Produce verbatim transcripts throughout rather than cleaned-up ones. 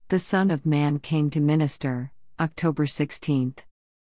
The Son of Man came to minister, October sixteenth.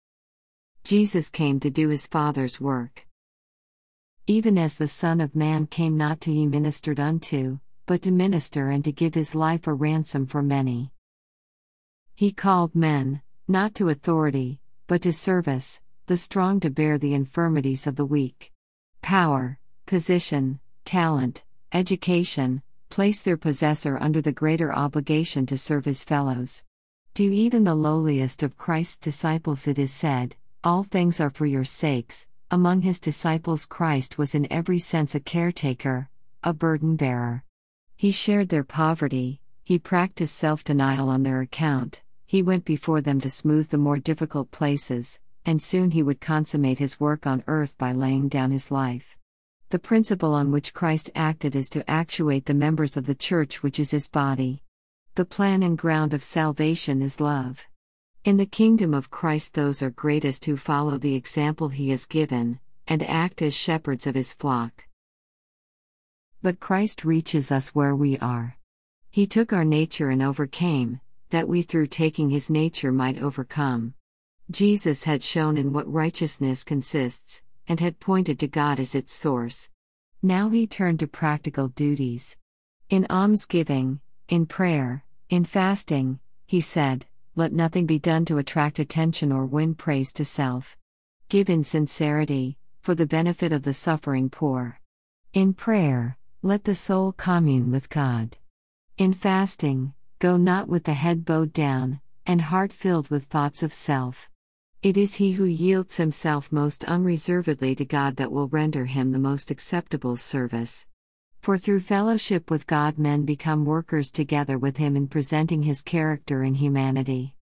Jesus came to do his Father's work. Even as the Son of Man came not to be ministered unto, but to minister and to give his life a ransom for many. He called men, not to authority, but to service, the strong to bear the infirmities of the weak. Power, position, talent, education, place their possessor under the greater obligation to serve his fellows. To even the lowliest of Christ's disciples it is said, "All things are for your sakes." Among his disciples Christ was in every sense a caretaker, a burden-bearer. He shared their poverty, he practiced self-denial on their account, he went before them to smooth the more difficult places, and soon he would consummate his work on earth by laying down his life. The principle on which Christ acted is to actuate the members of the church, which is his body. The plan and ground of salvation is love. In the kingdom of Christ those are greatest who follow the example he has given, and act as shepherds of his flock. But Christ reaches us where we are. He took our nature and overcame, that we through taking his nature might overcome. Jesus had shown in what righteousness consists, and had pointed to God as its source. Now he turned to practical duties. In almsgiving, in prayer, in fasting, he said, "Let nothing be done to attract attention or win praise to self. Give in sincerity, for the benefit of the suffering poor. In prayer, let the soul commune with God. In fasting, go not with the head bowed down, and heart filled with thoughts of self. It is he who yields himself most unreservedly to God that will render him the most acceptable service. For through fellowship with God men become workers together with him in presenting his character in humanity."